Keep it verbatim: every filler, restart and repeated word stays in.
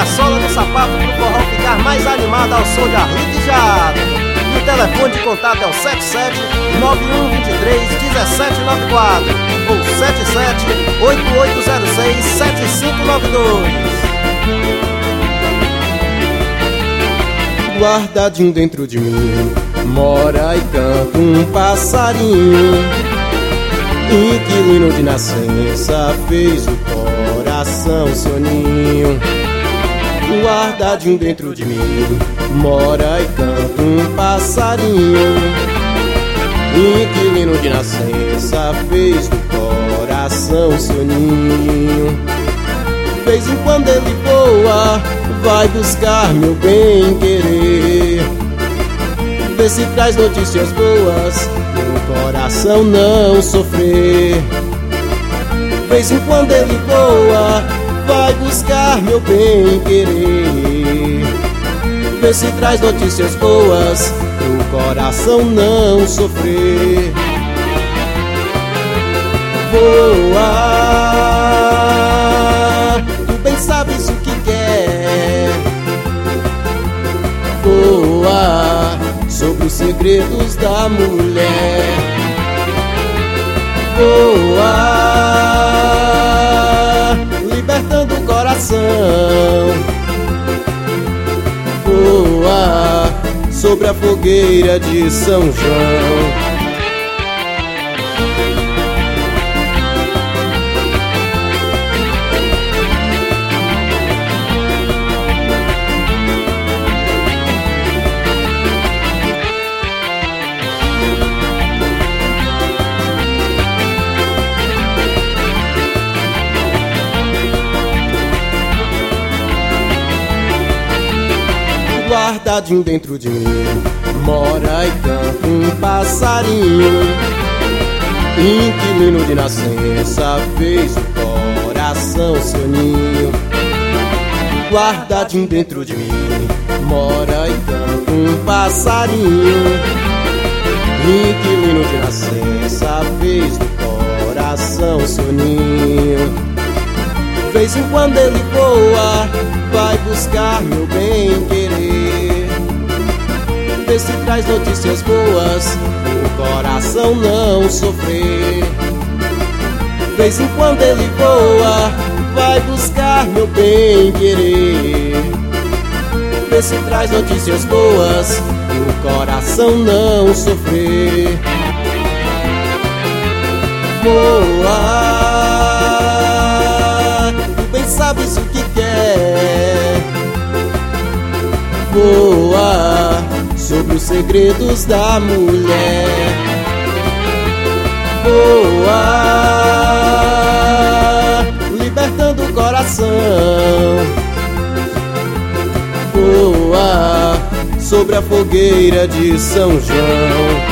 a sola do sapato pro forró ficar mais animado ao som de Arlindo e Jado. E o telefone de contato é o sete sete nove um dois três um sete nove quatro ou sete sete oito oito zero seis sete cinco nove dois. Guardadinho dentro de mim mora e canta um passarinho, inquilino de nascença fez o coração seu ninho. Guardadinho dentro de mim mora e canta um passarinho, inquilino de nascença fez do coração seu ninho. De vez em quando ele voa, vai buscar meu bem-querer, vê se traz notícias boas, meu coração não sofrer. De vez em quando ele voa, vai buscar meu bem-querer, vê se traz notícias boas, meu coração não sofrer. Voa, tu bem sabes o que quer. Voa sobre os segredos da mulher. Voa, libertando o coração. Voa sobre a fogueira de São João. Guardadinho dentro de mim mora e canta um passarinho, inquilino de nascença fez o coração seu ninho. Guardadinho dentro de mim mora e canta um passarinho, inquilino de nascença fez do coração seu ninho. De vez em quando ele voa, vai buscar meu bem-querer, vê se traz notícias boas, o coração não sofrer. De vez em quando ele voa, vai buscar meu bem-querer, vê se traz notícias boas, o coração não sofrer. Voa, tu bem sabes o que quer. Voa sobre os segredos da mulher. Voa, libertando o coração. Voa sobre a fogueira de São João.